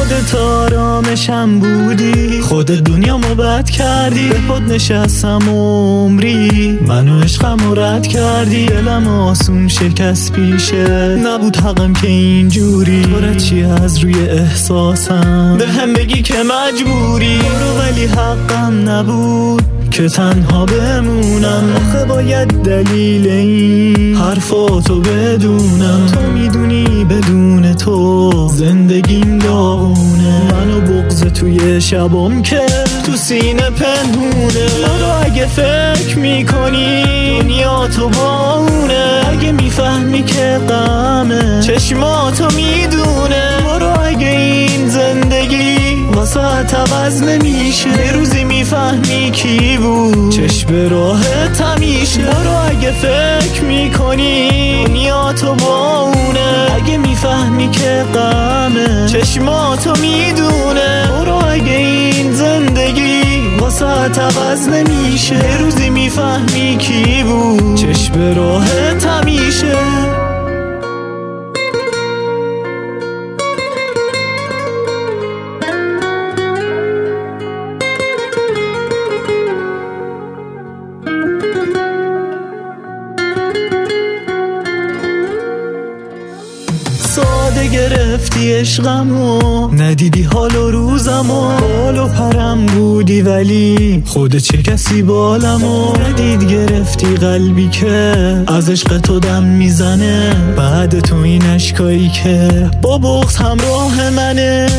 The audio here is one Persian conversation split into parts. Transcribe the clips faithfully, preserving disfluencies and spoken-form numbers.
خودت آرامشم بودی، خودت دنیامو بد کردی. به پد نشستم عمری منو عشقمو رد کردی. دلم آسون شکست پیشه نبود حقم که اینجوری. تو چی از روی احساسم به هم بگی که مجبوری. برو ولی حقم نبود که تنها بمونم. آخه باید دلیل این حرفاتو بدونم. تو میدونی بدون تو زندگیم داغونه. منو بغض توی شبام که تو سینه پنهونه. برو اگه فکر میکنی دنیا تو با اونه، اگه میفهمی که غمه چشماتو میدونه. برو اگه این زندگی واسه عوض نمیشه، یه روزی میفهمی کی بود چشم به راهت همیشه. برو اگه فکر میکنی دنیا تو با اونه، اگه میفهمی که غمه چشماتو میدونه. برو اگه این زندگی واسه عوض نمیشه، یه روزی میفهمی کی بود چشم به راهت همیشه. ساده گرفتی عشقمو، ندیدی حال و روزمو. بال و پرم بودی ولی خودت چه کسی بالمو ندید. گرفتی قلبی که از عشق تو دم میزنه، بعد تو این اشکایی که با بغض همراه منه.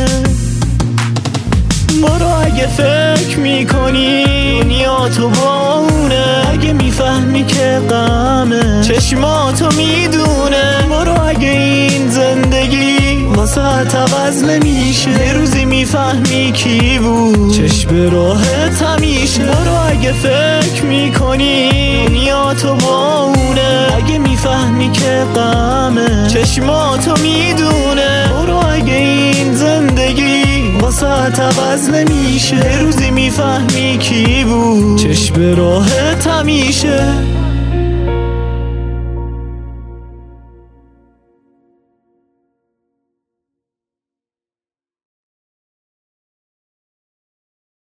برو اگه فکر میکنی دنیا تو با اونه، اگه میفهمی که غمه چشماتو میدونه. برو اگه این زندگی واسه عوض نمیشه، یه روزی میفهمی کی بود چشم به راهت همیشه. برو اگه فکر میکنی دنیا تو با اونه، اگه میفهمی که غمه چشماتو میدونه. برو اگه این زندگی واسه عوض نمیشه، یه روزی میفهمی کی بود چشم به راهت همیشه.